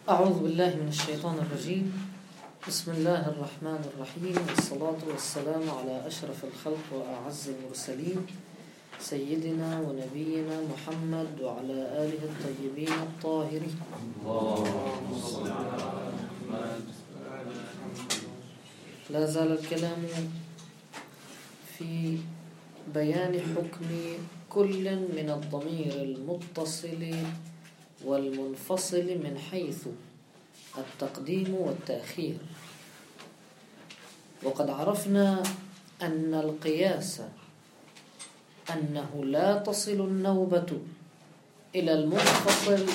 أعوذ بالله من الشيطان الرجيم. بسم الله الرحمن الرحيم، والصلاة والسلام على أشرف الخلق وأعز المرسلين سيدنا ونبينا محمد وعلى آله الطيبين الطاهرين. لا زال الكلام في بيان حكم كل من الضمير المتصل والمنفصل من حيث التقديم والتأخير. وقد عرفنا أن القياس أنه لا تصل النوبة إلى المنفصل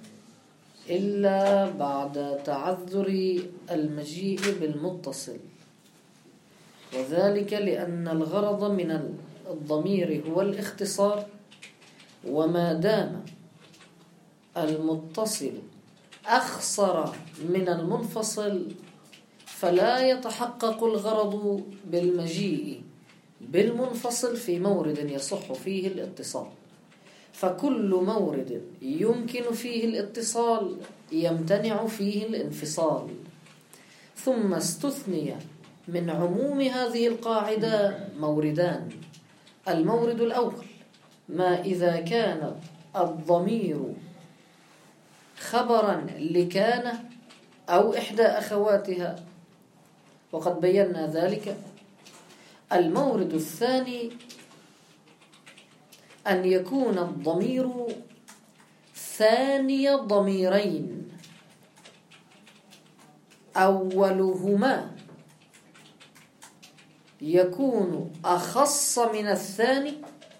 إلا بعد تعذر المجيء بالمتصل، وذلك لأن الغرض من الضمير هو الاختصار، وما دام المتصل أخصر من المنفصل فلا يتحقق الغرض بالمجيء بالمنفصل في مورد يصح فيه الاتصال، فكل مورد يمكن فيه الاتصال يمتنع فيه الانفصال. ثم استثني من عموم هذه القاعدة موردان. المورد الأول ما إذا كان الضمير خبرا لكان أو إحدى أخواتها، وقد بينا ذلك. المورد الثاني أن يكون الضمير ثاني ضميرين أولهما يكون أخص من الثاني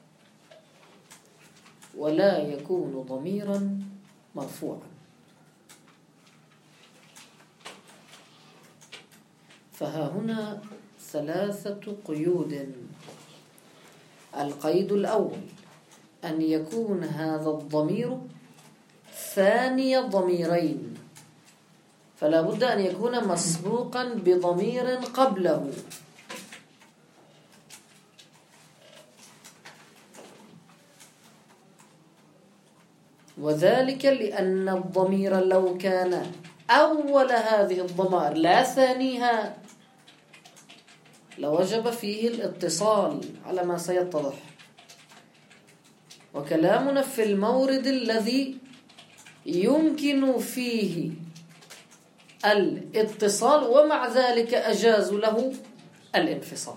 ولا يكون ضميرا مرفوعا. فها هنا ثلاثة قيود. القيد الأول أن يكون هذا الضمير ثاني ضميرين، فلا بد أن يكون مسبوقا بضمير قبله. وذلك لأن الضمير لو كان أول هذه الضمائر لا ثانيها لوجب فيه الاتصال على ما سيتضح. وكلامنا في المورد الذي يمكن فيه الاتصال ومع ذلك أجاز له الانفصال.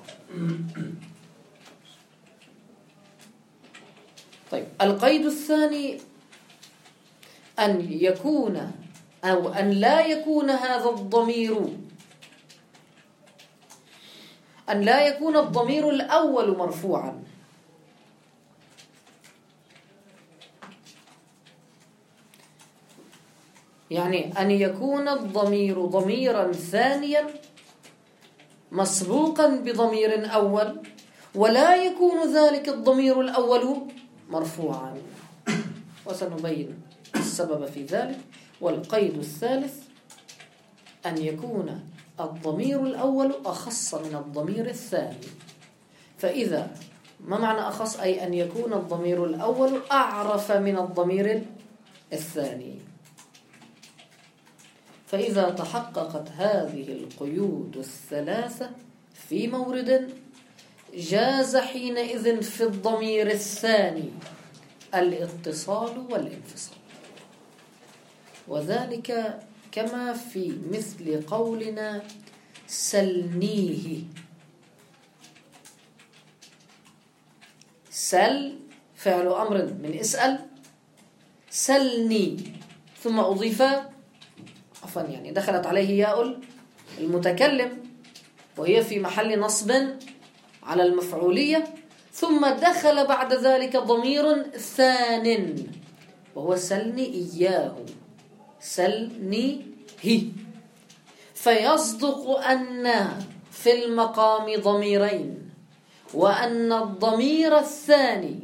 طيب، القيد الثاني أن يكون أو أن لا يكون هذا الضمير، أن لا يكون الضمير الأول مرفوعا. يعني أن يكون الضمير ضميرا ثانيا مسبوقا بضمير أول، ولا يكون ذلك الضمير الأول مرفوعا، وسنبين السبب في ذلك. والقيد الثالث أن يكون الضمير الأول أخص من الضمير الثاني. فإذا ما معنى أخص؟ أي أن يكون الضمير الأول أعرف من الضمير الثاني. فإذا تحققت هذه القيود الثلاثة في مورد جاز حينئذ في الضمير الثاني الاتصال والانفصال. وذلك كما في مثل قولنا سلنيه. سل فعل أمر من اسأل، سلني ثم أضيف يعني دخلت عليه ياء المتكلم وهي في محل نصب على المفعولية، ثم دخل بعد ذلك ضمير ثان وهو سلني إياه، سلني هي. فيصدق أن في المقام ضميرين، وأن الضمير الثاني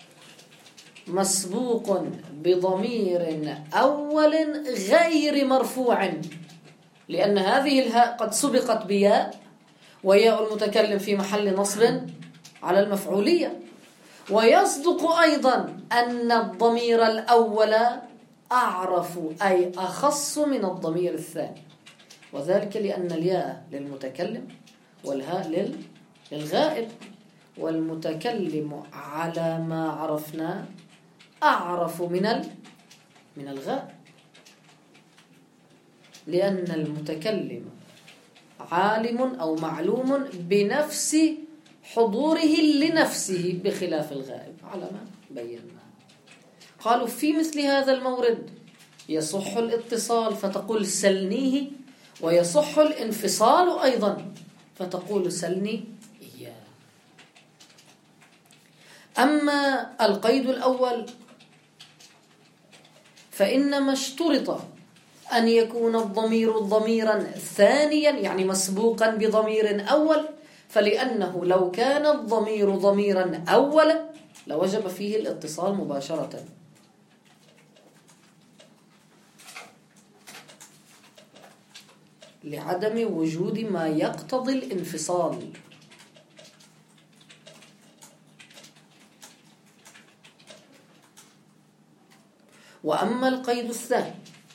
مسبوق بضمير أول غير مرفوع، لأن هذه الهاء قد سبقت بياء، وياء المتكلم في محل نصب على المفعولية. ويصدق أيضا أن الضمير الأول أعرف أي أخص من الضمير الثاني، وذلك لأن الياء للمتكلم والهاء للغائب، والمتكلم على ما عرفنا أعرف من الغائب، لأن المتكلم عالم أو معلوم بنفس حضوره لنفسه بخلاف الغائب على ما بينا. قالوا في مثل هذا المورد يصح الاتصال فتقول سلنيه، ويصح الانفصال أيضا فتقول سلني إياه. أما القيد الأول فإنما اشترط أن يكون الضمير ضميرا ثانيا، يعني مسبوقا بضمير أول، فلأنه لو كان الضمير ضميرا أولا لوجب فيه الاتصال مباشرة، لعدم وجود ما يقتضي الانفصال. وأما القيد الثاني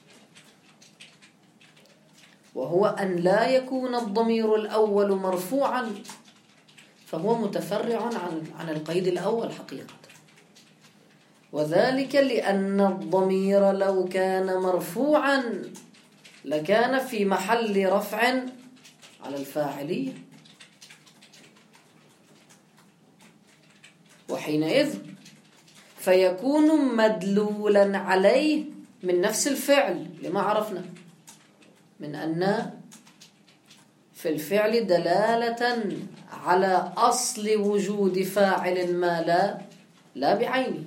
وهو أن لا يكون الضمير الأول مرفوعا، فهو متفرع عن القيد الأول حقيقة، وذلك لأن الضمير لو كان مرفوعا لكان في محل رفع على الفاعلية، وحينئذ فيكون مدلولا عليه من نفس الفعل، لما عرفنا من أن في الفعل دلالة على أصل وجود فاعل ما لا بعينه.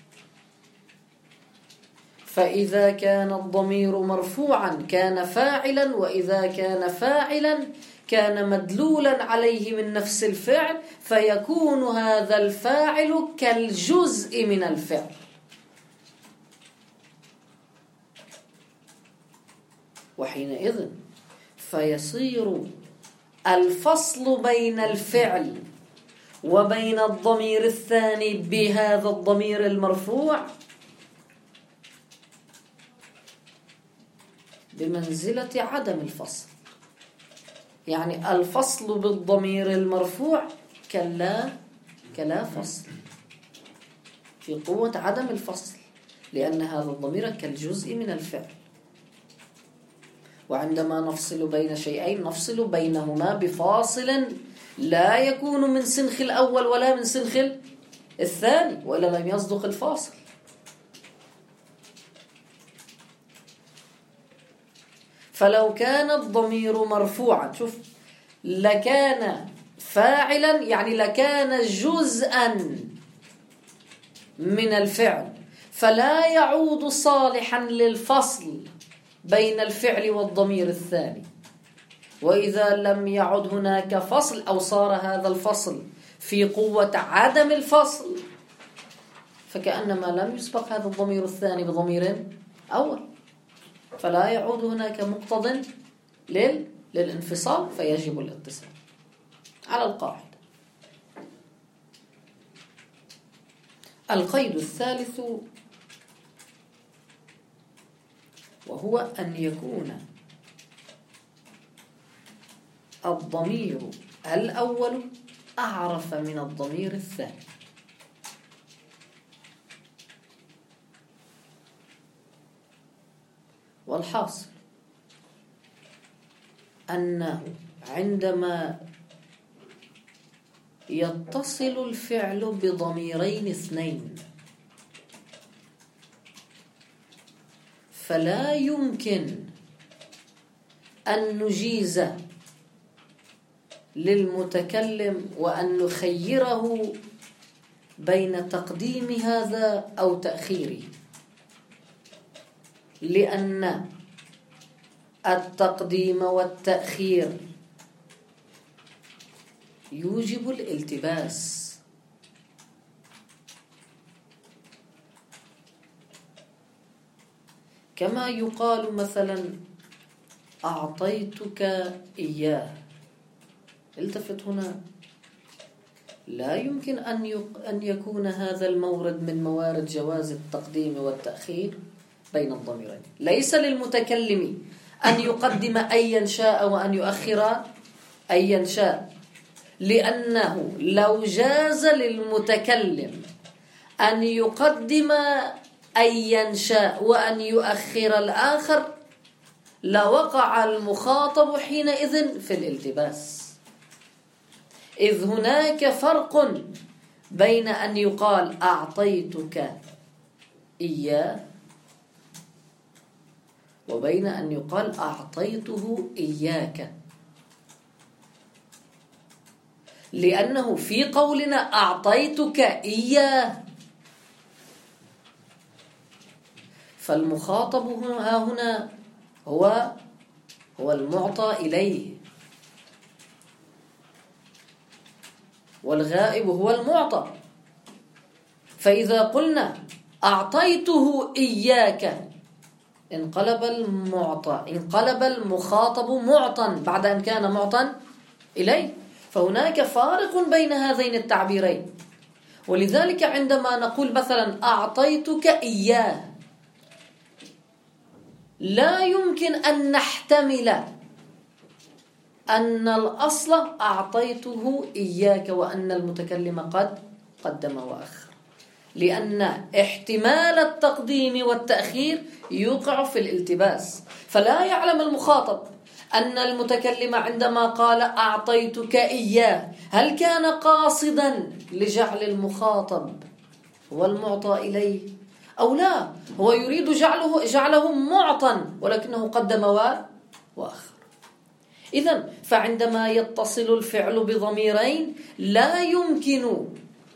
فإذا كان الضمير مرفوعا كان فاعلا، وإذا كان فاعلا كان مدلولا عليه من نفس الفعل، فيكون هذا الفاعل كالجزء من الفعل. وحينئذ فيصير الفصل بين الفعل وبين الضمير الثاني بهذا الضمير المرفوع بمنزلة عدم الفصل، يعني الفصل بالضمير المرفوع كلا فصل، في قوة عدم الفصل، لأن هذا الضمير كالجزء من الفعل. وعندما نفصل بين شيئين نفصل بينهما بفاصل لا يكون من سنخ الأول ولا من سنخ الثاني، وإلا لم يصدق الفاصل. فلو كان الضمير مرفوعا شوف لكان فاعلا، يعني لكان جزءا من الفعل، فلا يعود صالحا للفصل بين الفعل والضمير الثاني. وإذا لم يعد هناك فصل أو صار هذا الفصل في قوة عدم الفصل، فكأنما لم يسبق هذا الضمير الثاني بضمير أول، فلا يعود هناك مقتضى للانفصال، فيجب الاتصال على القاعدة. القيد الثالث وهو أن يكون الضمير الأول أعرف من الضمير الثاني. والحاصل أنه عندما يتصل الفعل بضميرين اثنين فلا يمكن أن نجيز للمتكلم وأن نخيره بين تقديم هذا أو تأخيره، لأن التقديم والتأخير يوجب الالتباس. كما يقال مثلا أعطيتك إياه، التفت هنا، لا يمكن أن يكون هذا المورد من موارد جواز التقديم والتأخير بين الضميرين. ليس للمتكلم أن يقدم أيا شاء وأن يؤخر أيا شاء، لأنه لو جاز للمتكلم أن يقدم أيا شاء وأن يؤخر الآخر لوقع المخاطب حينئذ في الالتباس، إذ هناك فرق بين أن يقال أعطيتك إياه وبين أن يقال أعطيته إياك. لأنه في قولنا أعطيتك إياه فالمخاطب هنا هو المعطى إليه، والغائب هو المعطى. فإذا قلنا أعطيته إياك انقلب المخاطب معطى بعد أن كان معطى إليه. فهناك فارق بين هذين التعبيرين. ولذلك عندما نقول مثلا أعطيتك إياه لا يمكن أن نحتمل أن الأصل أعطيته إياك وأن المتكلم قد قدم وأخر، لأن احتمال التقديم والتأخير يوقع في الالتباس. فلا يعلم المخاطب أن المتكلم عندما قال أعطيتك إياه هل كان قاصدا لجعل المخاطب هو المعطى إليه أو لا، هو يريد جعله معطى ولكنه قدم وأخر. إذن فعندما يتصل الفعل بضميرين لا يمكن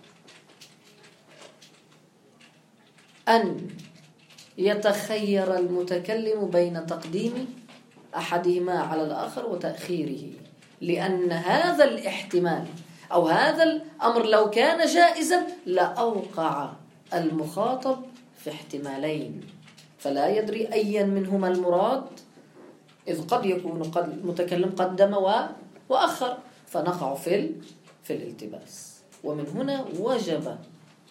أن يتخير المتكلم بين تقديم أحدهما على الآخر وتأخيره، لأن هذا الاحتمال أو هذا الأمر لو كان جائزا لأوقع المخاطب في احتمالين، فلا يدري أيا منهما المراد، إذ قد يكون المتكلم قدم وأخر فنقع في الالتباس. ومن هنا وجب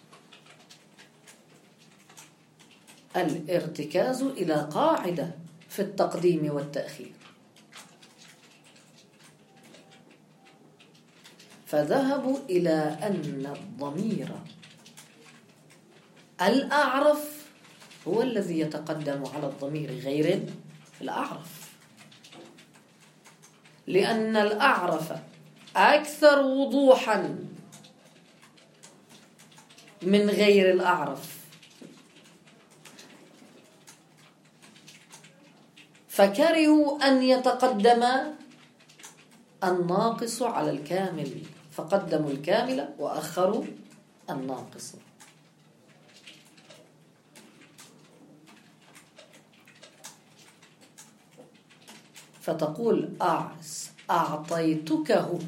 الارتكاز إلى قاعدة في التقديم والتأخير. فذهبوا إلى أن الضمير الأعرف هو الذي يتقدم على الضمير غير الأعرف، لأن الأعرف أكثر وضوحا من غير الأعرف. فكرهوا أن يتقدم الناقص على الكامل فقدموا الكامل وأخروا الناقص. فتقول أعطيتكه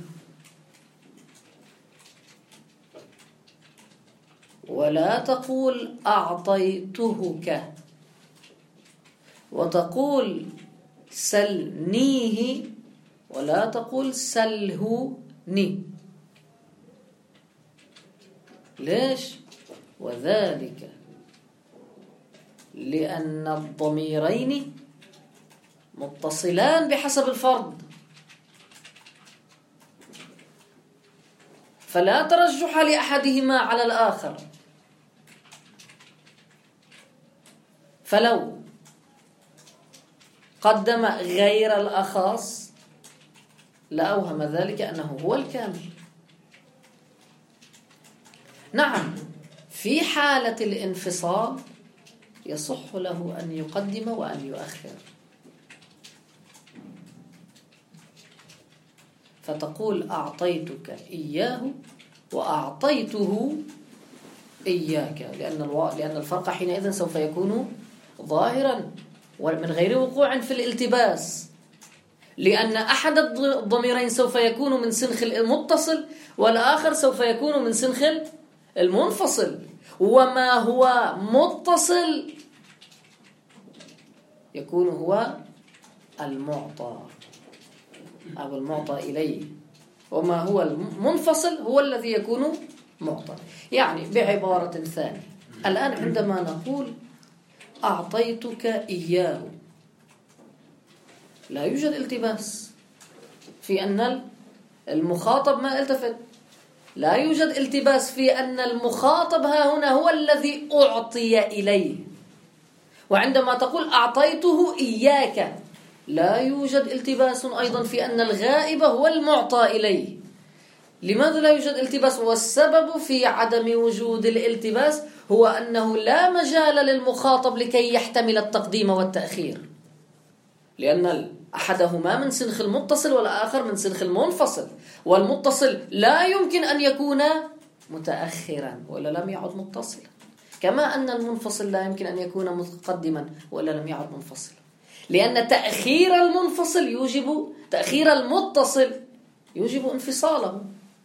ولا تقول أعطيتهك، وتقول سلنيه ولا تقول سلهني. ليش؟ وذلك لأن الضميرين متصلان بحسب الفرد، فلا ترجح لأحدهما على الآخر. فلو قدم غير الأخاص لأوهم ذلك أنه هو الكامل. نعم، في حالة الانفصال يصح له أن يقدم وأن يؤخر، فتقول أعطيتك إياه وأعطيته إياك، لأن الفرق حينئذ سوف يكون ظاهرا ومن غير وقوع في الالتباس، لأن أحد الضميرين سوف يكون من سنخ المتصل والآخر سوف يكون من سنخ المنفصل، وما هو متصل يكون هو المعطى أو المعطى إليه، وما هو المنفصل هو الذي يكون معطى. يعني بعبارة ثانية، الآن عندما نقول أعطيتك إياه، لا يوجد التباس في أن المخاطب ما التفت، لا يوجد التباس في أن المخاطب ها هنا هو الذي أعطي إليه. وعندما تقول أعطيته إياك لا يوجد التباس أيضا في أن الغائب هو المعطى إليه. لماذا لا يوجد التباس؟ والسبب في عدم وجود الالتباس هو أنه لا مجال للمخاطب لكي يحتمل التقديم والتأخير، لأن أحدهما من سنخ المتصل والآخر من سنخ المنفصل، والمتصل لا يمكن أن يكون متأخرا ولا لم يعد متصلا، كما أن المنفصل لا يمكن أن يكون متقدما ولا لم يعد منفصلا، لأن تأخير المنفصل يوجب تأخير المتصل يوجب انفصاله.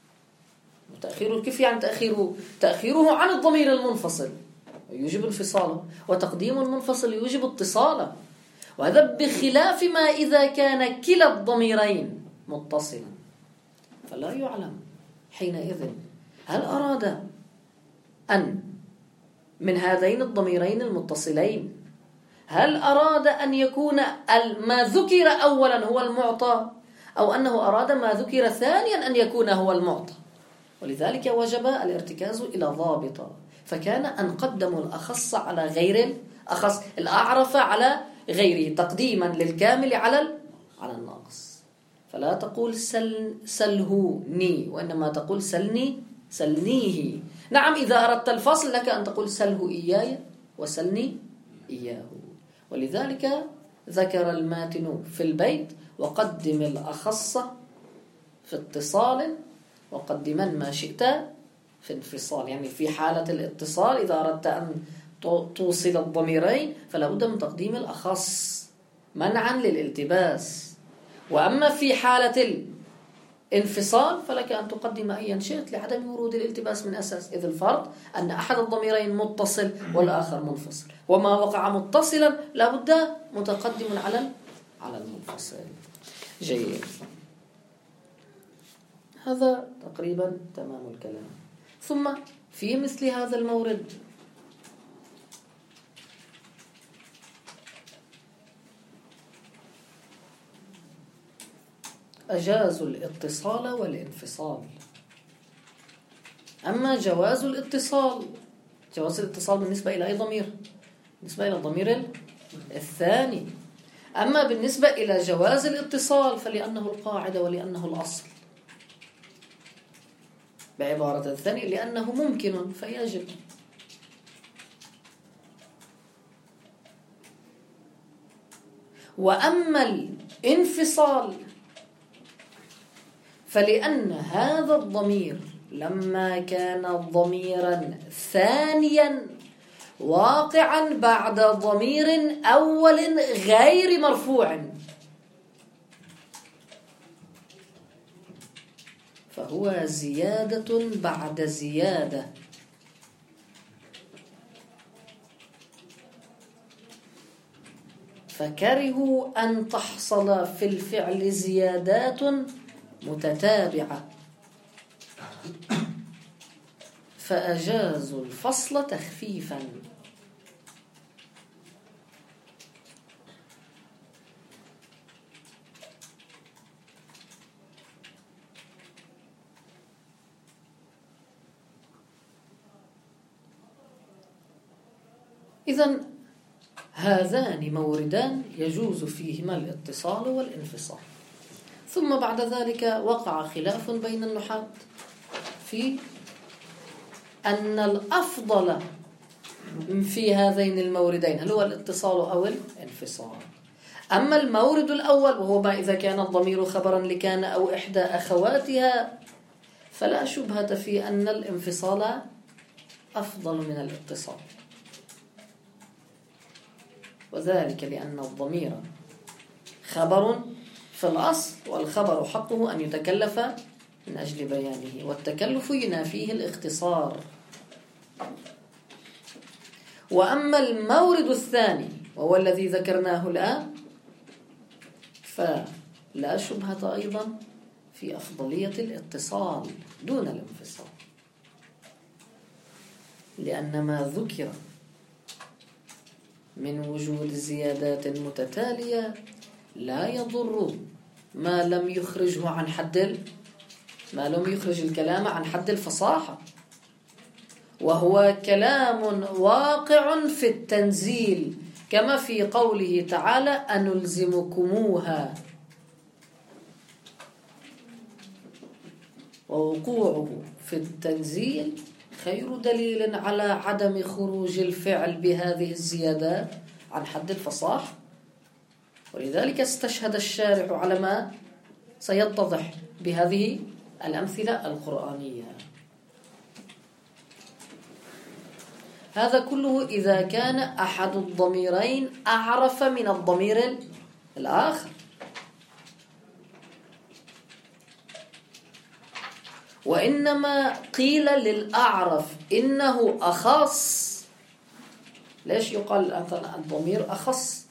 تأخيره كيف يعني تأخيره عن الضمير المنفصل يوجب انفصاله، وتقديم المنفصل يوجب اتصاله. وهذا بخلاف ما إذا كان كلا الضميرين متصلا، فلا يعلم حينئذ هل أراد أن من هذين الضميرين المتصلين هل أراد أن يكون ما ذكر أولا هو المعطى، أو أنه أراد ما ذكر ثانيا أن يكون هو المعطى. ولذلك وجب الارتكاز إلى ضابط، فكان أن قدموا الأخص على غير الأخص، الأعرف على غيره، تقديما للكامل على الناقص. فلا تقول سلهني، وإنما تقول سلنيه. نعم إذا أردت الفصل لك أن تقول سله إياي وسلني إياه. ولذلك ذكر الماتن في البيت وقدم الأخص في اتصال وقدما ما شئت في انفصال. يعني في حالة الاتصال إذا أردت أن توصل الضميرين فلا بد من تقديم الأخص منعا للالتباس. وأما في حالة الانفصال فلك أن تقدم أيا شئت لعدم ورود الالتباس من أساس، إذ الفرق أن أحد الضميرين متصل والآخر منفصل، وما وقع متصلا لا بد متقدم على المنفصل. جيد، هذا تقريبا تمام الكلام. ثم في مثل هذا المورد أجازوا الاتصال والانفصال. أما جواز الاتصال بالنسبة إلى أي ضمير؟ بالنسبة إلى الضمير الثاني. أما بالنسبة إلى جواز الاتصال فلأنه القاعدة ولأنه الأصل، بعبارة الثانية لأنه ممكن فيجب. وأما الانفصال فلأن هذا الضمير لما كان ضميرا ثانيا واقعا بعد ضمير أول غير مرفوع فهو زيادة بعد زيادة، فكرهوا أن تحصل في الفعل زيادات متتابعة فأجازوا الفصل تخفيفا. إذن هذان موردان يجوز فيهما الاتصال والانفصال. ثم بعد ذلك وقع خلاف بين النحاة في أن الأفضل في هذين الموردين هل هو الاتصال أو الانفصال. أما المورد الأول وهو ما إذا كان الضمير خبرا لكان أو إحدى أخواتها فلا شبهة في أن الانفصال أفضل من الاتصال، وذلك لأن الضمير خبر في الأصل، والخبر حقه أن يتكلف من أجل بيانه، والتكلف ينافيه الاختصار. وأما المورد الثاني وهو الذي ذكرناه الآن فلا شبهة أيضا في أفضلية الاتصال دون الانفصال، لأن ما ذكر من وجود زيادات متتالية لا يضر ما لم يخرج الكلام عن حد الفصاحة، وهو كلام واقع في التنزيل كما في قوله تعالى أنلزمكموها، ووقوعه في التنزيل خير دليل على عدم خروج الفعل بهذه الزيادات عن حد الفصاحة. ولذلك استشهد الشارع على ما سيتضح بهذه الأمثلة القرآنية. هذا كله إذا كان أحد الضميرين أعرف من الضمير الآخر. وإنما قيل للأعرف إنه أخص. ليش يقال الضمير أخص؟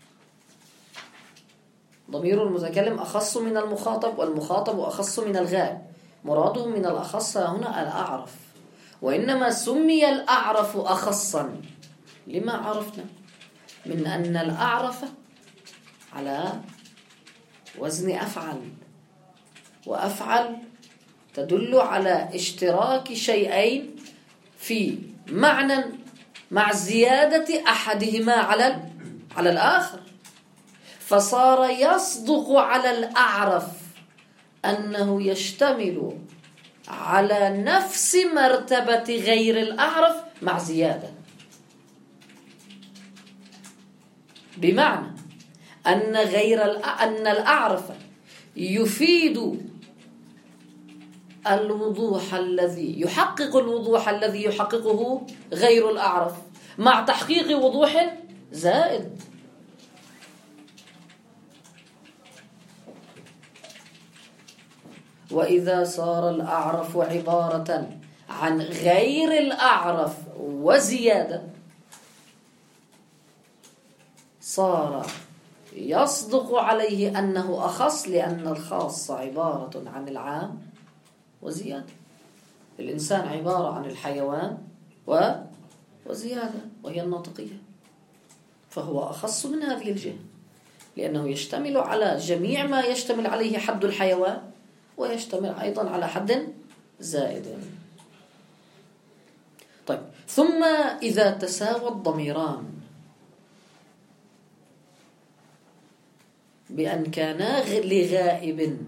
ضمير المتكلم أخص من المخاطب، والمخاطب أخص من الغائب. مراده من الأخص هنا الأعرف. وإنما سمي الأعرف أخصا لما عرفنا من أن الأعرف على وزن أفعل، وأفعل تدل على اشتراك شيئين في معنى مع زيادة أحدهما على الآخر، فصار يصدق على الأعرف أنه يشتمل على نفس مرتبة غير الأعرف مع زيادة، بمعنى أن الأعرف يفيد الوضوح الذي يحقق يحققه غير الأعرف مع تحقيق وضوح زائد. وإذا صار الأعرف عبارة عن غير الأعرف وزيادة، صار يصدق عليه أنه أخص، لأن الخاص عبارة عن العام وزيادة. الإنسان عبارة عن الحيوان وزيادة وهي الناطقية، فهو أخص من هذه الجهة، لأنه يشتمل على جميع ما يشتمل عليه حد الحيوان، ويشتمل أيضا على حد زائد. طيب، ثم إذا تساوى الضميران بأن كانا لغائب،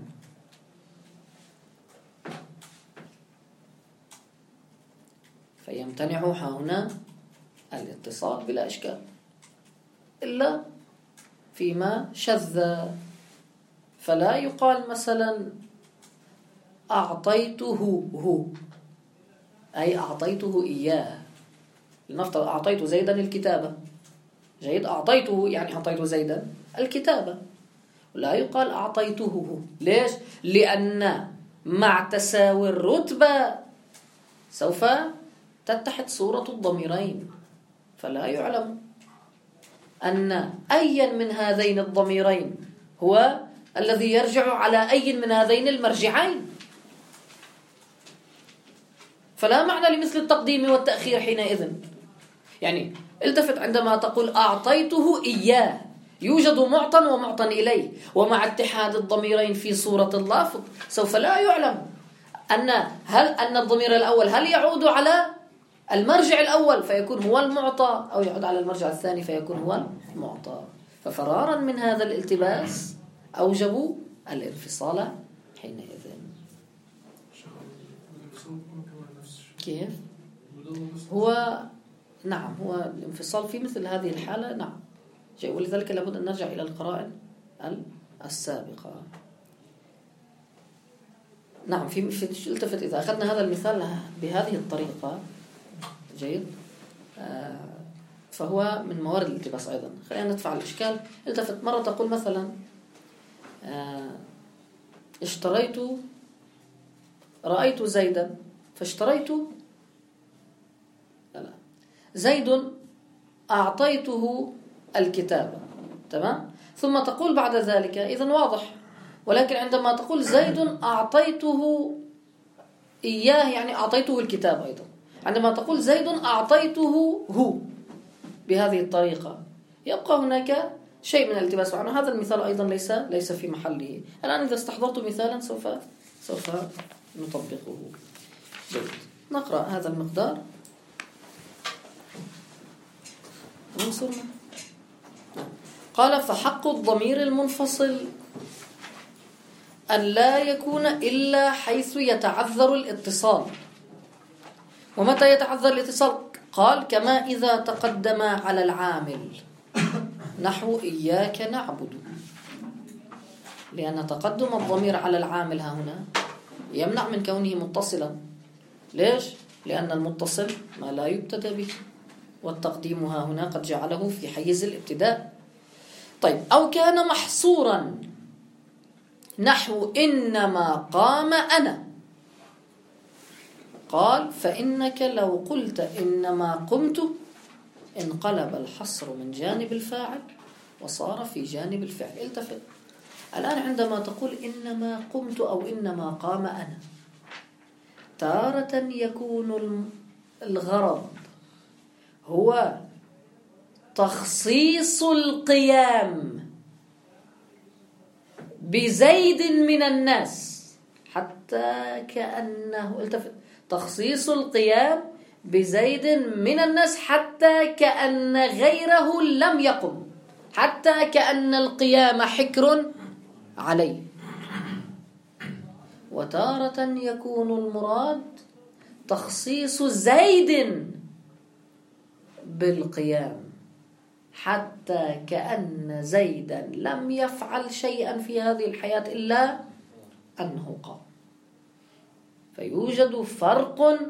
فيمتنع هنا الاتصال بلا إشكال إلا فيما شذ. فلا يقال مثلا أعطيته هو، أي أعطيته إياه. لنفترض أعطيت زيدا الكتابة، جيد، أعطيته يعني أعطيت زيدا الكتابة، لا يقال أعطيته هو. ليش؟ لأن مع تساوي الرتبة سوف تتحد صورة الضميرين، فلا يعلم أن أي من هذين الضميرين هو الذي يرجع على أي من هذين المرجعين، فلا معنى لمثل التقديم والتأخير حينئذ. يعني التفت عندما تقول أعطيته إياه، يوجد معطى ومعطى إليه، ومع اتحاد الضميرين في صورة اللافظ سوف لا يعلم أن الضمير الأول هل يعود على المرجع الأول فيكون هو المعطى، أو يعود على المرجع الثاني فيكون هو المعطى. ففرارا من هذا الالتباس أوجبوا الانفصال حينئذ. كيف؟ هو نعم، هو الانفصال في مثل هذه الحالة نعم جاء، ولذلك لابد أن نرجع إلى القرائن السابقة. نعم، في التفت إذا أخذنا هذا المثال بهذه الطريقة جيد، فهو من موارد الالتباس أيضا. خلينا ندفع الإشكال. التفت مرة تقول مثلا رأيت زيدا فاشتريت، لا، زيد أعطيته الكتابة، تمام، ثم تقول بعد ذلك إذن واضح. ولكن عندما تقول زيد أعطيته إياه يعني أعطيته الكتاب أيضا. عندما تقول زيد أعطيته هو بهذه الطريقة يبقى هناك شيء من الالتباس عنه. هذا المثال أيضا ليس في محله. الآن إذا استحضرت مثالا سوف نطبقه. جيد. نقرأ هذا المقدار ونصرنا. قال: فحق الضمير المنفصل أن لا يكون إلا حيث يتعذر الاتصال. ومتى يتعذر الاتصال؟ قال: كما إذا تقدم على العامل، نحو إياك نعبد، لأن تقدم الضمير على العامل هنا يمنع من كونه متصلا. ليش؟ لأن المتصل ما لا يبتدأ به، والتقديم هنا قد جعله في حيز الابتداء. طيب، أو كان محصورا، نحو إنما قام أنا. قال: فإنك لو قلت إنما قمت انقلب الحصر من جانب الفاعل وصار في جانب الفعل. التفت الآن، عندما تقول إنما قمت أو إنما قام أنا، تارة يكون الغرض هو تخصيص القيام بزيد من الناس، حتى كأنه، التفت، تخصيص القيام بزيد من الناس حتى كأن غيره لم يقم، حتى كأن القيام حكر عليه. وتارة يكون المراد تخصيص زيد بالقيام حتى كأن زيدا لم يفعل شيئا في هذه الحياة إلا أنه قام. فيوجد فرق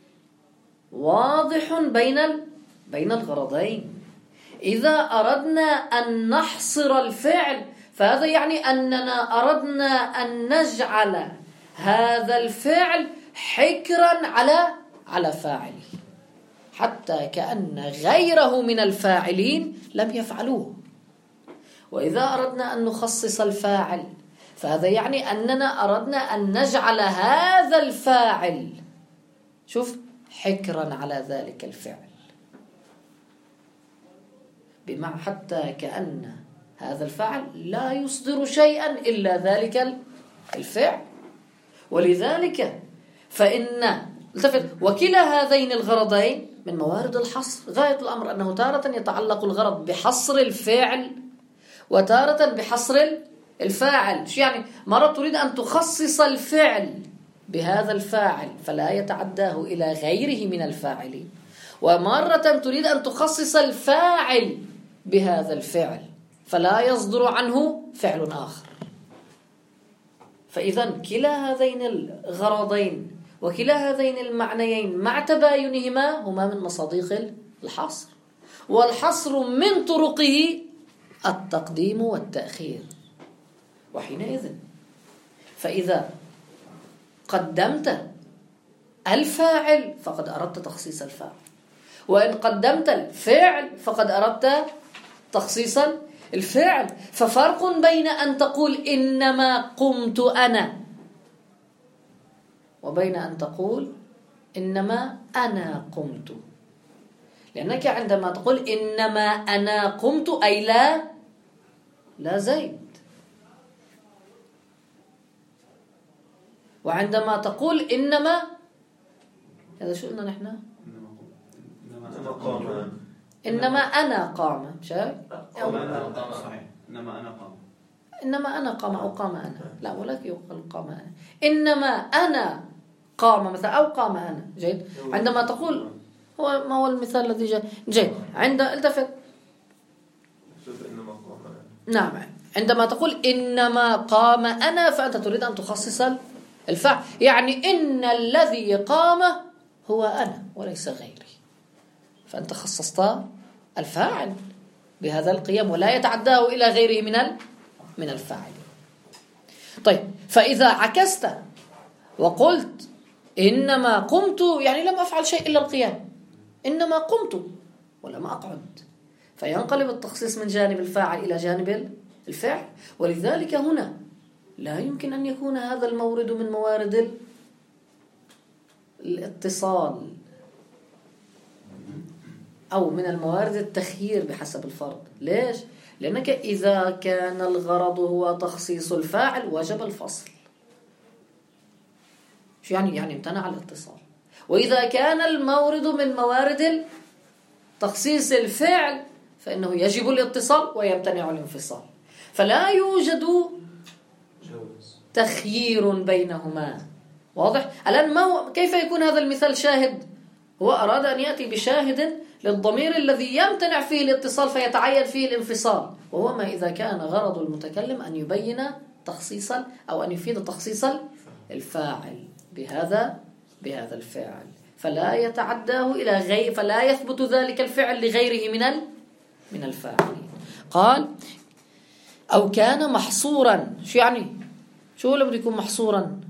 واضح بين الغرضين. إذا أردنا أن نحصر الفعل، فهذا يعني أننا أردنا أن نجعل هذا الفعل حكرا على فاعله، حتى كأن غيره من الفاعلين لم يفعلوه. وإذا أردنا أن نخصص الفاعل، فهذا يعني أننا أردنا أن نجعل هذا الفاعل، شوف، حكرا على ذلك الفعل، بمعنى حتى كأن هذا الفاعل لا يصدر شيئا إلا ذلك الفعل. ولذلك فإن وكلا هذين الغرضين من موارد الحصر. غاية الأمر أنه تارة يتعلق الغرض بحصر الفعل وتارة بحصر الفاعل. شو يعني؟ مرة تريد أن تخصص الفعل بهذا الفاعل فلا يتعداه إلى غيره من الفاعلين، ومرة تريد أن تخصص الفاعل بهذا الفعل فلا يصدر عنه فعل آخر. فإذا كلا هذين الغرضين وكلا هذين المعنيين مع تباينهما هما من مصادق الحصر. والحصر من طرقه التقديم والتأخير. وحينئذ فإذا قدمت الفاعل فقد أردت تخصيص الفاعل، وإن قدمت الفعل فقد أردت تخصيص الفعل. ففرق بين أن تقول إنما قمت أنا وبين أن تقول إنما أنا قمت. لأنك عندما تقول إنما أنا قمت أي لا زيد، وعندما تقول إنما، هذا شو قلنا نحن؟ إنما أنا قام، شايف؟ إنما أنا قام أو قام أنا، لا، ولكن يقال قام أنا. إنما أنا قام مثلا أو قام أنا. جيد. عندما تقول، ما هو المثال الذي جاء؟ جيد. التفت. نعم، عندما تقول إنما قام أنا فأنت تريد أن تخصص الفعل، يعني إن الذي قام هو أنا وليس غيري، فأنت خصصت الفاعل بهذا القيام ولا يتعداه إلى غيره من الفاعل. طيب، فإذا عكست وقلت إنما قمت، يعني لم أفعل شيء إلا القيام، إنما قمت ولم أقعد، فينقلب التخصيص من جانب الفاعل إلى جانب الفعل. ولذلك هنا لا يمكن أن يكون هذا المورد من موارد الاتصال، أو من الموارد التخيير بحسب الفرض. ليش؟ لأنك إذا كان الغرض هو تخصيص الفاعل وجب الفصل. شو يعني امتنع الاتصال. وإذا كان المورد من موارد تخصيص الفعل فإنه يجب الاتصال ويمتنع الانفصال. فلا يوجد تخيير بينهما. واضح؟ الآن كيف يكون هذا المثال شاهد؟ هو أراد أن يأتي بشاهد للضمير الذي يمتنع فيه الاتصال فيتعين فيه الانفصال، وهو ما إذا كان غرض المتكلم أن يبين تخصيصا أو أن يفيد تخصيص الفاعل بهذا الفعل، فلا يتعداه إلى غير، فلا يثبت ذلك الفعل لغيره من الفاعلين. قال أو كان محصورا. شو يعني؟ شو لابد يكون محصورا؟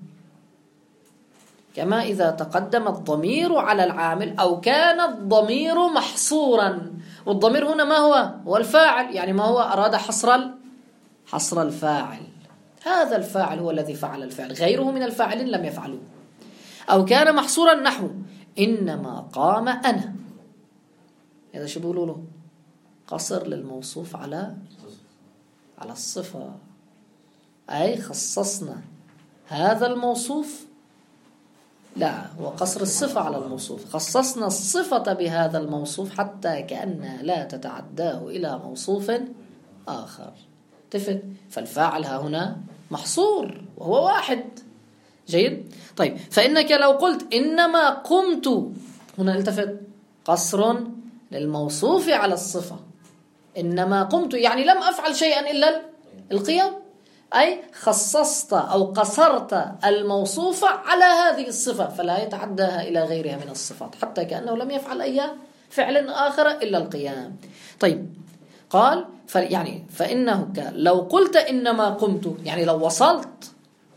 كما إذا تقدم الضمير على العامل أو كان الضمير محصورا. والضمير هنا ما هو الفاعل، يعني ما هو أراد حصر الفاعل. هذا الفاعل هو الذي فعل الفعل، غيره من الفاعلين لم يفعلوه. أو كان محصورا نحو إنما قام أنا. هذا شو بيقولوا له؟ قصر للموصوف على الصفة، أي خصصنا هذا الموصوف، لا هو قصر الصفة على الموصوف، خصصنا الصفة بهذا الموصوف حتى كأنها لا تتعداه إلى موصوف آخر. تفت؟ فالفاعل هنا محصور وهو واحد. جيد؟ طيب فإنك لو قلت إنما قمت، هنا التفت قصر للموصوف على الصفة. إنما قمت يعني لم أفعل شيئا إلا القيام، أي خصصت أو قصرت الموصوف على هذه الصفة فلا يتعداها إلى غيرها من الصفات حتى كأنه لم يفعل أي فعل آخر إلا القيام. طيب قال فإنه لو قلت إنما قمت، يعني لو وصلت،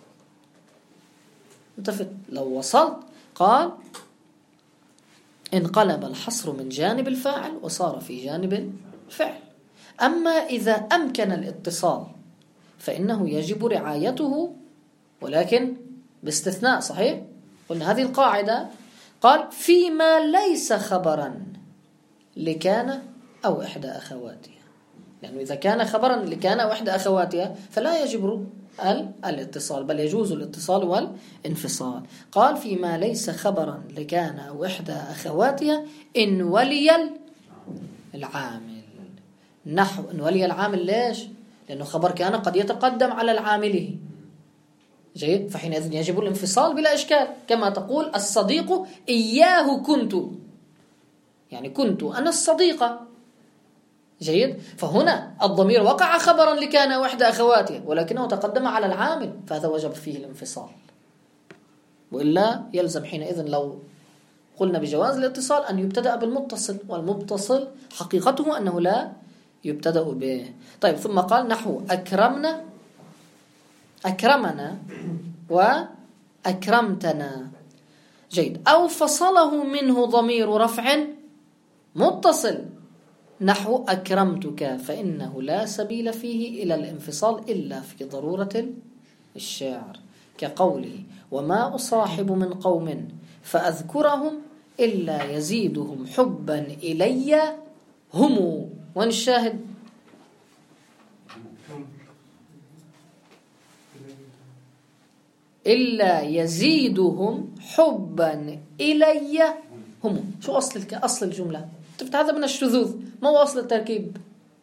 لو وصلت، قال انقلب الحصر من جانب الفاعل وصار في جانب الفعل. أما إذا أمكن الاتصال فإنه يجب رعايته، ولكن باستثناء. صحيح؟ قلنا هذه القاعدة. قال فيما ليس خبرا لكان أو إحدى أخواتها، لأنه إذا كان خبرا لكان أو إحدى أخواتها فلا يجب الاتصال، بل يجوز الاتصال والانفصال. قال فيما ليس خبرا لكان أو إحدى أخواتها إن ولي العامل. نحو إن ولي العامل. ليش؟ لأنه خبر كان قد يتقدم على العامله. جيد؟ فحينئذ يجب الانفصال بلا إشكال، كما تقول الصديق إياه كنت، يعني كنت أنا الصديقة. جيد؟ فهنا الضمير وقع خبرا لكان وحدة أخواته ولكنه تقدم على العامل، فهذا وجب فيه الانفصال. وإلا يلزم حينئذ لو قلنا بجواز الاتصال أن يبتدأ بالمتصل، والمتصل حقيقته أنه لا يبتدأ به. طيب ثم قال نحو أكرمنا وأكرمتنا. جيد. أو فصله منه ضمير رفع متصل نحو أكرمتك، فإنه لا سبيل فيه إلى الانفصال إلا في ضرورة الشعر، كقوله وما أصاحب من قوم فأذكرهم إلا يزيدهم حبا إلي هم. وين الشاهد؟ إلا يزيدهم حبا إلي هم. شو أصل الجملة؟ تفت هذا من الشذوذ، ما هو أصل التركيب؟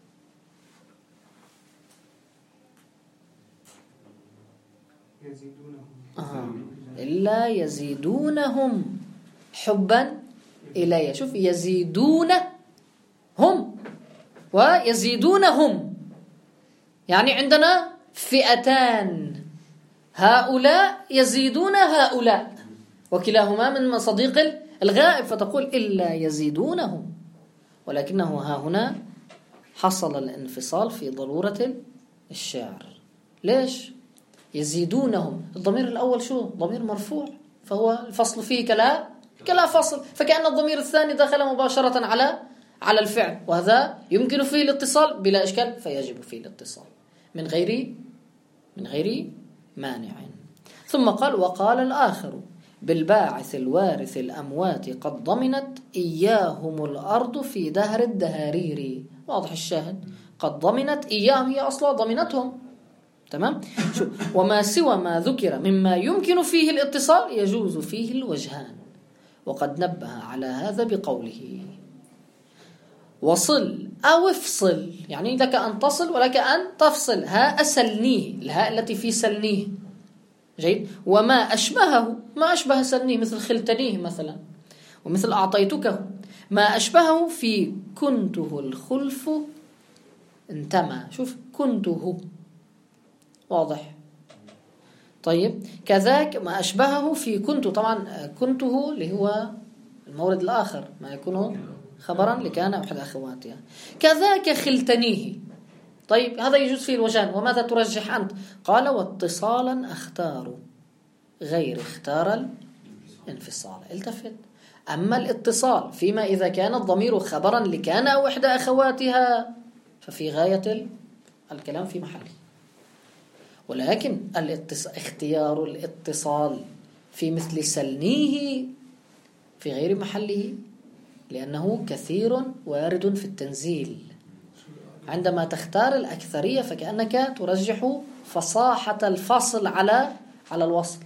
إلا يزيدونهم حبا إلي. شوف يزيدون هم ويزيدونهم، يعني عندنا فئتان، هؤلاء يزيدون هؤلاء وكلاهما من مصادق الغائب، فتقول إلا يزيدونهم، ولكنه ها هنا حصل الانفصال في ضرورة الشعر. ليش؟ يزيدونهم، الضمير الأول شو؟ ضمير مرفوع، فهو الفصل فيه كلا فصل، فكأن الضمير الثاني دخل مباشرة على الفعل، وهذا يمكن فيه الاتصال بلا إشكال، فيجب فيه الاتصال من غير مانع. ثم قال وقال الآخر بالباعث الوارث الأموات قد ضمنت إياهم الأرض في دهر الدهارير. واضح الشاهد، قد ضمنت إياهم، هي أصلا ضمنتهم. تمام. شو وما سوى ما ذكر مما يمكن فيه الاتصال يجوز فيه الوجهان، وقد نبه على هذا بقوله وصل أو افصل، يعني لك أن تصل ولك أن تفصل. ها أسلنيه، الهاء التي في سلنيه. جيد. وما أشبهه، ما أشبه سلنيه مثل خلتنيه مثلا، ومثل أعطيتكه. ما أشبهه في كنته الخلف انتمى. شوف كنته، واضح. طيب كذاك ما أشبهه في كنت، طبعا كنته اللي هو المورد الآخر ما يكون خبرا لكان أحد أخواتها. كذاك خلتنيه. طيب هذا يجوز فيه الوجهان. وماذا ترجح أنت؟ قال واتصالا أختار غير اختار الانفصال. التفت. أما الاتصال فيما إذا كان الضمير خبرا لكان أو إحدى أخواتها ففي غاية الكلام في محله. ولكن اختيار الاتصال في مثل سلنيه في غير محله، لأنه كثير وارد في التنزيل. عندما تختار الأكثرية فكأنك ترجح فصاحة الفصل على الوصل.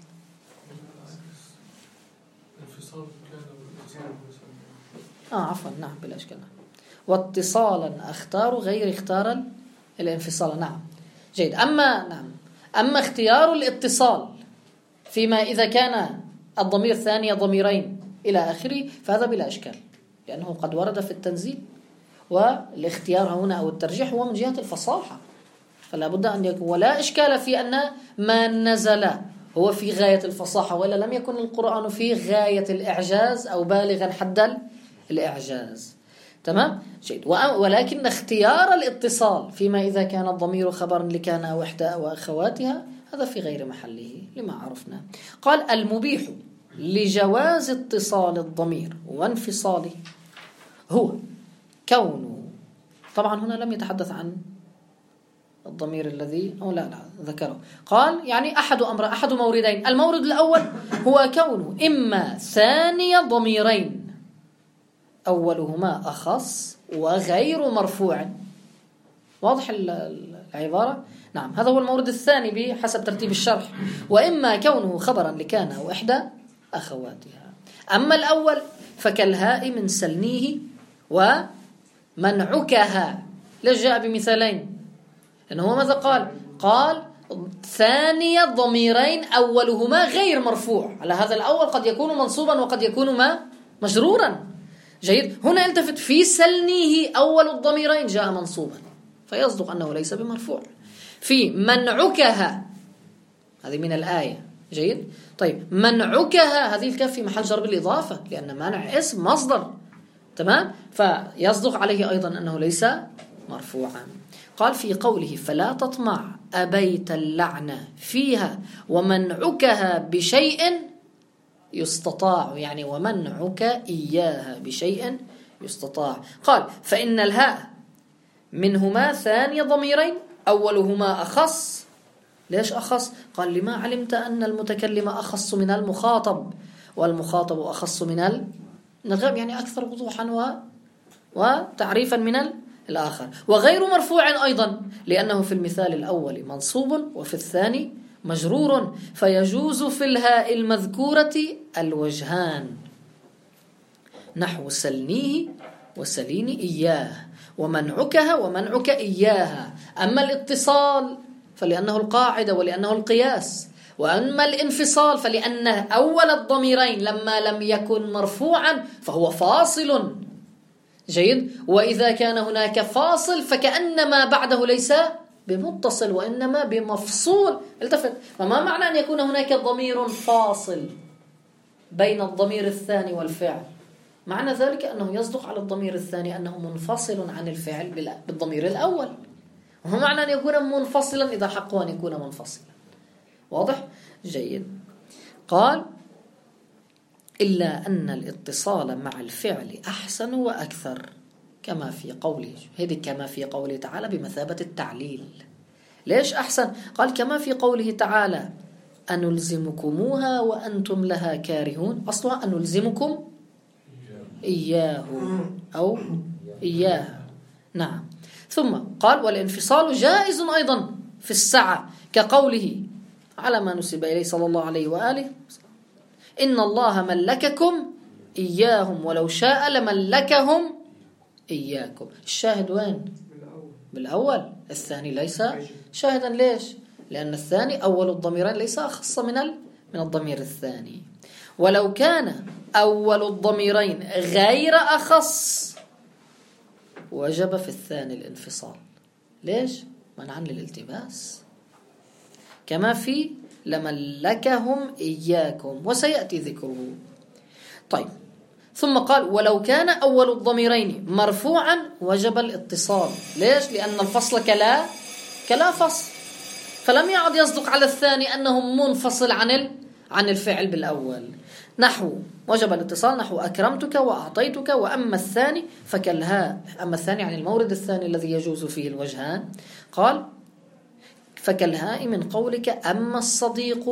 عفوا، نعم بلا إشكال. واتصالا أختار غير اختار الانفصال. نعم جيد. أما اختيار الاتصال فيما إذا كان الضمير ثاني ضميرين إلى آخره فهذا بلا إشكال، لأنه قد ورد في التنزيل. والاختيار هنا أو الترجيح هو من جهة الفصاحة، فلا بد أن يكون، ولا إشكال في أن ما نزل هو في غاية الفصاحة، ولا لم يكن القرآن في غاية الإعجاز أو بالغا حد الإعجاز. تمام. جيد. ولكن اختيار الاتصال فيما إذا كان الضمير خبرا لكان أو إحدى أو أخواتها هذا في غير محله لما عرفنا. قال المبيح لجواز اتصال الضمير وانفصاله هو كونه، طبعا هنا لم يتحدث عن الضمير الذي لا ذكره. قال يعني أحد موردين. المورد الأول هو كونه إما ثاني ضميرين أولهما أخص وغير مرفوع. واضح العبارة؟ نعم، هذا هو المورد الثاني بحسب ترتيب الشرح. وإما كونه خبرا لكان أو إحدى أخواتها. أما الأول فكالهاء من سلنيه ومنعكها. ليش جاء بمثالين؟ لأنه ماذا قال ثاني ضميرين أولهما غير مرفوع. على هذا الأول قد يكون منصوبا وقد يكون مجرورا. جيد. هنا التفت، في سلنيه أول الضميرين جاء منصوبا فيصدق أنه ليس بمرفوع. في منعكها هذه من الآية. جيد. طيب منعكها هذه الكاف في محل جر بالإضافة، لأن منع اسم مصدر. تمام. فيصدق عليه أيضا أنه ليس مرفوعا. قال في قوله فلا تطمع أبيت اللعنة فيها ومنعكها بشيء يستطاع، يعني ومنعك إياها بشيء يستطاع. قال فإن الهاء منهما ثاني ضميرين أولهما أخص. ليش أخص؟ قال لما علمت أن المتكلم أخص من المخاطب، والمخاطب أخص من الغيب، يعني أكثر وضوحا وتعريفا من الآخر. وغير مرفوع أيضا لأنه في المثال الأول منصوب وفي الثاني مجرور، فيجوز في الهاء المذكورة الوجهان نحو سلنيه وسلين إياه، ومنعكها ومنعك إياها. أما الاتصال فلأنه القاعدة ولأنه القياس، وأما الانفصال فلأن أول الضميرين لما لم يكن مرفوعا فهو فاصل. جيد. وإذا كان هناك فاصل فكأن ما بعده ليس بمتصل وإنما بمفصول. التفت، فما معنى أن يكون هناك ضمير فاصل بين الضمير الثاني والفعل؟ معنى ذلك أنه يصدق على الضمير الثاني أنه منفصل عن الفعل بالضمير الأول، وهو معنى أن يكون منفصلا إذا حقه أن يكون منفصلا. واضح؟ جيد. قال إلا أن الاتصال مع الفعل أحسن وأكثر كما في قوله، هذه كما في قوله تعالى بمثابة التعليل. ليش أحسن؟ قال كما في قوله تعالى أنلزمكموها وأنتم لها كارهون، أصلها أنلزمكم إياه أو إياها. نعم. ثم قال والانفصال جائز أيضا في السعة كقوله على ما نسب إليه صلى الله عليه وآله إن الله ملككم إياهم ولو شاء لملكهم إياكم. الشاهد وين؟ بالأول. الثاني ليس شاهدا. ليش؟ لأن الثاني أول الضميرين ليس أخص من الضمير الثاني. ولو كان أول الضميرين غير أخص وجب في الثاني الانفصال. ليش؟ منعا للالتباس، كما في لملكهم إياكم وسيأتي ذكره. طيب، ثم قال ولو كان أول الضميرين مرفوعا وجب الاتصال. ليش؟ لأن الفصل كلا فصل، فلم يعد يصدق على الثاني أنه منفصل عن الفعل بالأول. نحو وجب الاتصال نحو أكرمتك وأعطيتك. وأما الثاني فكالهاء. أما الثاني يعني المورد الثاني الذي يجوز فيه الوجهان. قال فكالهاء من قولك أما الصديق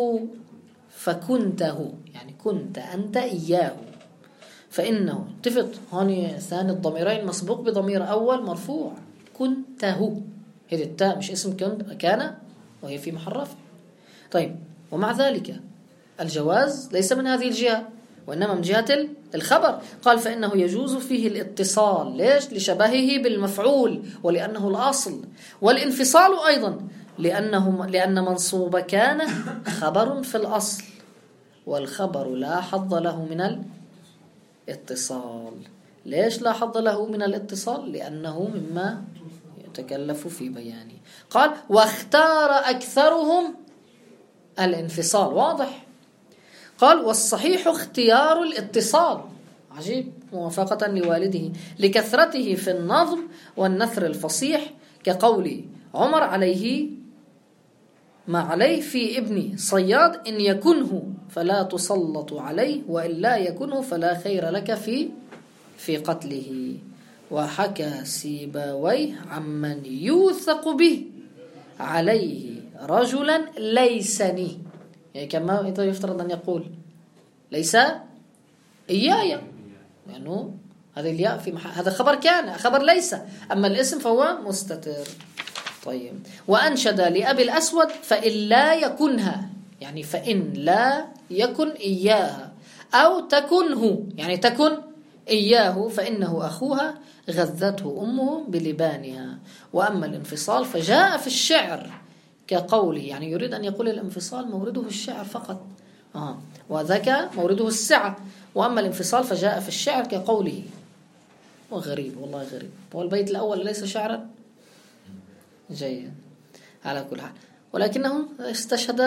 فكنته، يعني كنت أنت إياه، فإنه اتفق هون ثاني الضميرين مسبوق بضمير أول مرفوع كنته. هذه التاء مش اسم كان وهي في محل رفع. طيب، ومع ذلك الجواز ليس من هذه الجهة وإنما من جهة الخبر. قال فإنه يجوز فيه الاتصال. ليش؟ لشبهه بالمفعول ولأنه الأصل. والانفصال أيضا لأن منصوب كان خبر في الأصل، والخبر لا حظ له من الاتصال. ليش لا حظ له من الاتصال؟ لأنه مما يتكلف في بيانه. قال واختار أكثرهم الانفصال. واضح. قال والصحيح اختيار الاتصال. عجيب، موافقة لوالده لكثرته في النظم والنثر الفصيح كقول عمر عليه ما عليه في ابن صياد إن يكنه فلا تسلط عليه وإن لا يكنه فلا خير لك في قتله. وحكى سيبويه عمن يوثق به عليه رجلا ليسني، يعني كما يفترض أن يقول ليس إياي، لأنه هذا الياء في هذا خبر كان، خبر ليس، أما الاسم فهو مستتر. طيب، وأنشد لأبي الأسود فإن لا يكنها، يعني فإن لا يكن إياها أو تكنه، يعني تكن إياه فإنه أخوها غذته أمه بلبانها. وأما الانفصال فجاء في الشعر كقوله، يعني يريد أن يقول الانفصال مورده الشعر فقط، وذاك مورده السعة. وأما الانفصال فجاء في الشعر كقوله. وغريب، والله غريب، والبيت الأول ليس شعرا. جيد، على كل حال، ولكنه استشهد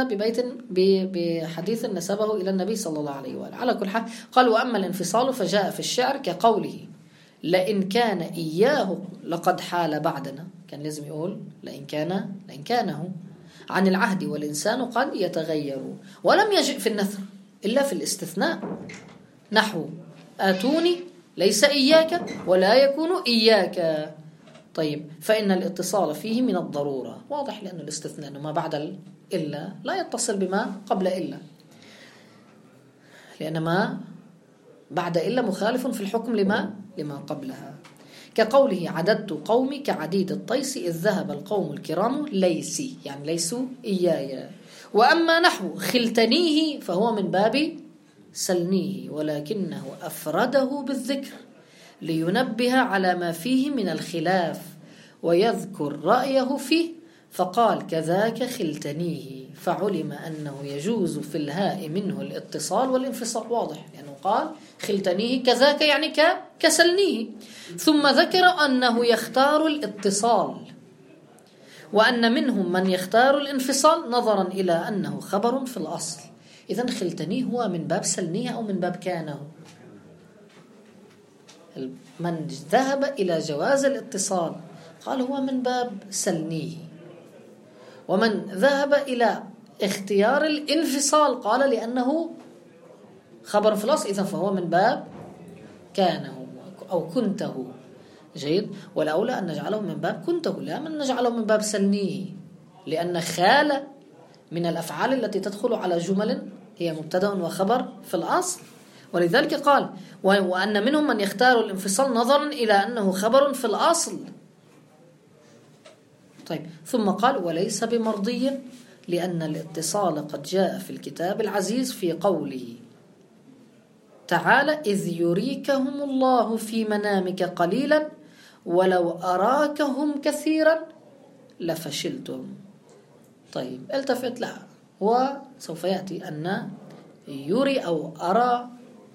بحديث نسبه إلى النبي صلى الله عليه وآله. على كل حال قال وأما الانفصال فجاء في الشعر كقوله لئن كان إياه لقد حال بعدنا. كان لازم يقول لئن كانه عن العهد، والإنسان قد يتغير. ولم يجئ في النثر إلا في الاستثناء نحو آتوني ليس إياك ولا يكون إياك. طيب، فإن الاتصال فيه من الضرورة. واضح، لأن الاستثناء ما بعد إلا لا يتصل بما قبل إلا، لأن ما بعد إلا مخالف في الحكم لما قبلها. كقوله عددت قومي كعديد الطيس إذ ذهب القوم الكرام ليسي، يعني ليسوا إياي. وأما نحو خلتنيه فهو من باب سلنيه، ولكنه أفرده بالذكر لينبه على ما فيه من الخلاف ويذكر رأيه فيه، فقال كذاك خلتنيه، فعلم أنه يجوز في الهاء منه الاتصال والانفصال. واضح، لأنه قال خلتنيه كذاك يعني كسلنيه، ثم ذكر أنه يختار الاتصال، وأن منهم من يختار الانفصال نظرا إلى أنه خبر في الأصل. إذن خلتنيه هو من باب سلنيه أو من باب كانه؟ من ذهب إلى جواز الاتصال قال هو من باب سلنيه، ومن ذهب إلى اختيار الانفصال قال لأنه خبر في الأصل، إذن فهو من باب كانه أو كنته. جيد، والأولى أن نجعله من باب كنته، لا من نجعله من باب سلنيه، لأن خال من الأفعال التي تدخل على جمل هي مبتدأ وخبر في الأصل. ولذلك قال وأن منهم من يختار الانفصال نظرا إلى أنه خبر في الأصل. طيب ثم قال وليس بمرضي لأن الاتصال قد جاء في الكتاب العزيز في قوله تعالى إذ يريكهم الله في منامك قليلا ولو أراكهم كثيرا لفشلتم. طيب التفت لها وسوف يأتي أن يري أو أرى.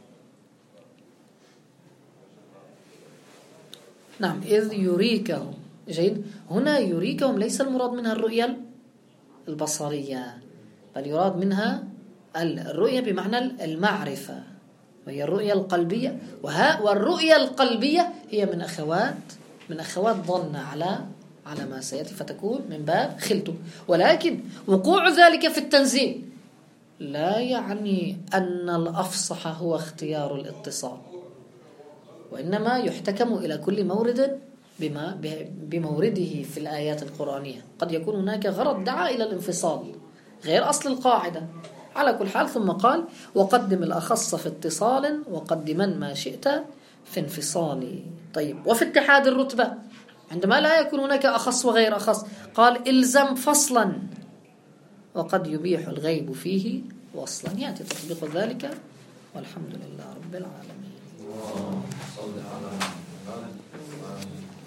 نعم إذ يريكهم. جيد. هنا يريكهم ليس المراد منها الرؤية البصرية بل يراد منها الرؤية بمعنى المعرفة وهي الرؤية القلبية. والرؤية القلبية هي من أخوات ظن على ما سيأتي فتكون من باب خلته. ولكن وقوع ذلك في التنزيل لا يعني أن الأفصح هو اختيار الاتصال، وإنما يحتكم إلى كل مورد بمورده في الآيات القرآنية. قد يكون هناك غرض دعا إلى الانفصال غير أصل القاعدة. على كل حال ثم قال وقدم الأخص في اتصال وقدما ما شئت في انفصال. طيب وفي اتحاد الرتبة عندما لا يكون هناك أخص وغير أخص قال إلزم فصلا وقد يبيح الغيب فيه وصلا. يأتي تطبيق ذلك والحمد لله رب العالمين.